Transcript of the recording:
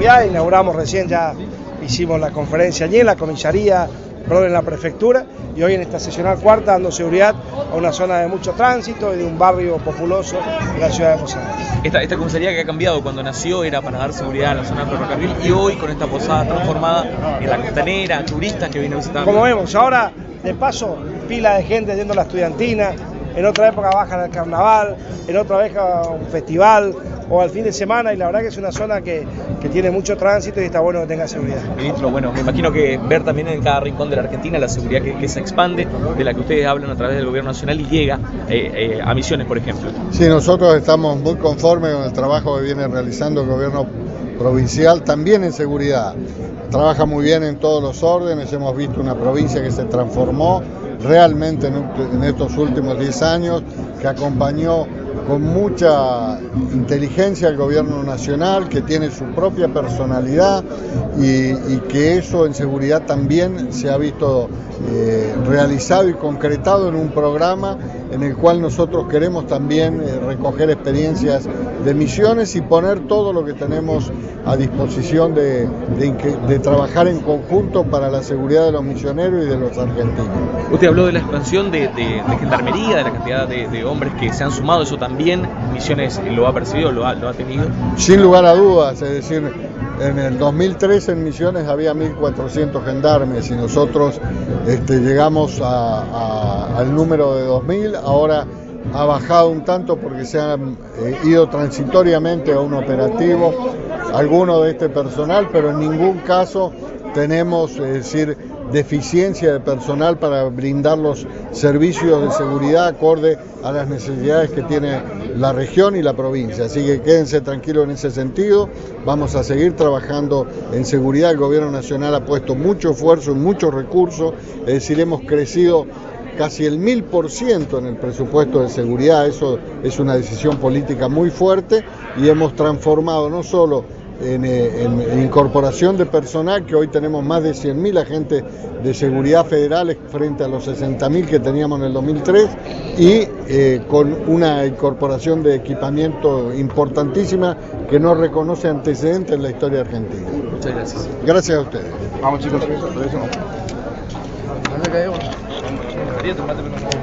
seguridad. Inauguramos recién, ya hicimos la conferencia allí en la comisaría, en la prefectura, y hoy en esta sesional cuarta dando seguridad a una zona de mucho tránsito y de un barrio populoso de la ciudad de Posadas. Esta comisaría que ha cambiado, cuando nació era para dar seguridad a la zona del ferrocarril, y hoy con esta posada transformada en la costanera, turistas que vienen a visitar. Como vemos, ahora de paso pila de gente yendo a la estudiantina, en otra época bajan al carnaval, en otra vez a un festival o al fin de semana, y la verdad que es una zona que tiene mucho tránsito y está bueno que tenga seguridad. Ministro, bueno, me imagino que ver también en cada rincón de la Argentina la seguridad que se expande, de la que ustedes hablan a través del gobierno nacional y llega a Misiones, por ejemplo. Sí, nosotros estamos muy conformes con el trabajo que viene realizando el gobierno provincial, también en seguridad. Trabaja muy bien en todos los órdenes, hemos visto una provincia que se transformó realmente en estos últimos 10 años, que acompañó con mucha inteligencia al gobierno nacional, que tiene su propia personalidad y que eso en seguridad también se ha visto realizado y concretado en un programa en el cual nosotros queremos también recoger experiencias de Misiones y poner todo lo que tenemos a disposición de trabajar en conjunto para la seguridad de los misioneros y de los argentinos. Usted habló de la expansión de gendarmería, de la cantidad de hombres que se han sumado, eso también Misiones lo ha percibido, lo ha tenido. Sin lugar a dudas, es decir, en el 2003 en Misiones había 1.400 gendarmes y nosotros llegamos al número de 2.000, ahora ha bajado un tanto porque se han ido transitoriamente a un operativo algunos de este personal, pero en ningún caso tenemos, deficiencia de personal para brindar los servicios de seguridad acorde a las necesidades que tiene la región y la provincia. Así que quédense tranquilos en ese sentido, vamos a seguir trabajando en seguridad. El gobierno nacional ha puesto mucho esfuerzo y muchos recursos, es decir, hemos crecido casi el 1000% en el presupuesto de seguridad. Eso es una decisión política muy fuerte y hemos transformado no solo en incorporación de personal, que hoy tenemos más de 100.000 agentes de seguridad federales frente a los 60.000 que teníamos en el 2003, y con una incorporación de equipamiento importantísima que no reconoce antecedentes en la historia argentina. Muchas gracias. Gracias a ustedes. Vamos chicos.